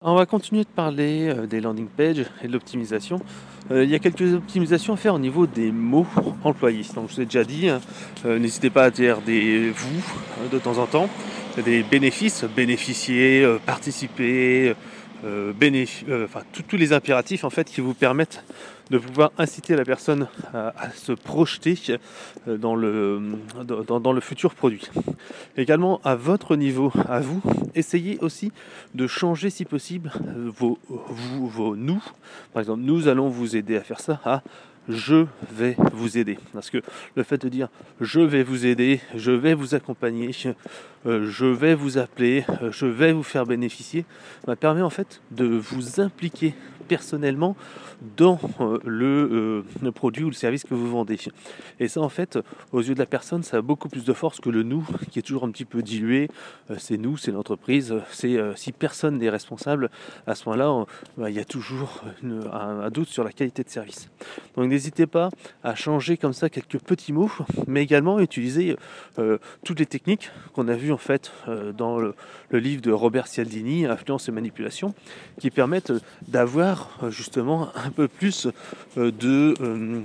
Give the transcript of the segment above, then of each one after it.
On va continuer de parler des landing pages et de l'optimisation. Il y a quelques optimisations à faire au niveau des mots employés. Donc je vous ai déjà dit, hein, n'hésitez pas à dire des vous de temps en temps, des bénéfices, bénéficier, participer, enfin tous les impératifs en fait qui vous permettent de pouvoir inciter la personne à se projeter dans le futur produit. Également à votre niveau, à vous, essayez aussi de changer si possible vos nous. Par exemple, nous allons vous aider à faire ça, à je vais vous aider. Parce que le fait de dire je vais vous aider, je vais vous accompagner, je vais vous appeler, je vais vous faire bénéficier, permet en fait de vous impliquer personnellement dans le produit ou le service que vous vendez. Et ça en fait, aux yeux de la personne, ça a beaucoup plus de force que le nous qui est toujours un petit peu dilué. C'est nous, c'est l'entreprise, c'est si personne n'est responsable, à ce moment-là, il y a toujours un doute sur la qualité de service. Donc n'hésitez pas à changer comme ça quelques petits mots, mais également utiliser toutes les techniques qu'on a vues en fait dans le livre de Robert Cialdini, Influence et manipulation, qui permettent d'avoir justement un peu plus de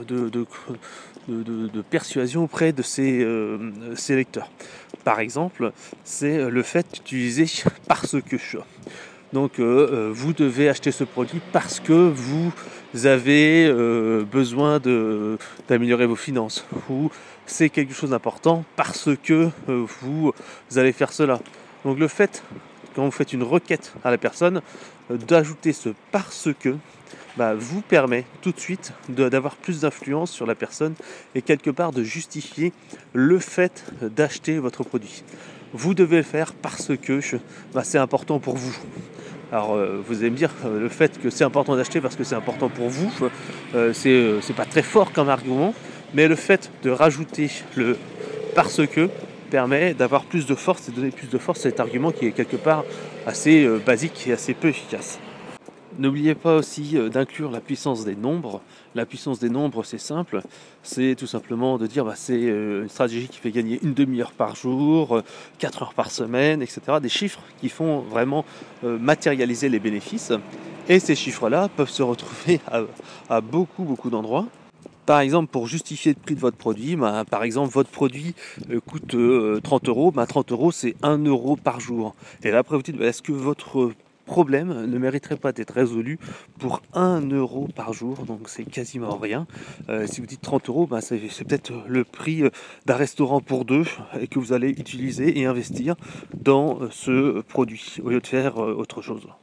persuasion auprès de ses lecteurs. Par exemple, c'est le fait d'utiliser parce que. Donc vous devez acheter ce produit parce que vous avez besoin d'améliorer vos finances, ou c'est quelque chose d'important parce que vous allez faire cela. Donc le fait, quand vous faites une requête à la personne, d'ajouter ce parce que, vous permet tout de suite d'avoir plus d'influence sur la personne et quelque part de justifier le fait d'acheter votre produit. Vous devez le faire parce que c'est important pour vous. Alors vous allez me dire, le fait que c'est important d'acheter parce que c'est important pour vous, c'est pas très fort comme argument, mais le fait de rajouter le parce que permet d'avoir plus de force et de donner plus de force à cet argument qui est quelque part assez basique et assez peu efficace. N'oubliez pas aussi d'inclure la puissance des nombres. La puissance des nombres, c'est simple. C'est tout simplement de dire c'est une stratégie qui fait gagner une demi-heure par jour, 4 heures par semaine, etc. Des chiffres qui font vraiment matérialiser les bénéfices. Et ces chiffres-là peuvent se retrouver à beaucoup d'endroits. Par exemple, pour justifier le prix de votre produit, par exemple, votre produit coûte 30 euros. 30 euros, c'est 1 euro par jour. Et là, après, vous dites, est-ce que votre problème ne mériterait pas d'être résolu pour 1 euro par jour? Donc, c'est quasiment rien. Si vous dites 30 euros, c'est peut-être le prix d'un restaurant pour deux et que vous allez utiliser et investir dans ce produit au lieu de faire autre chose.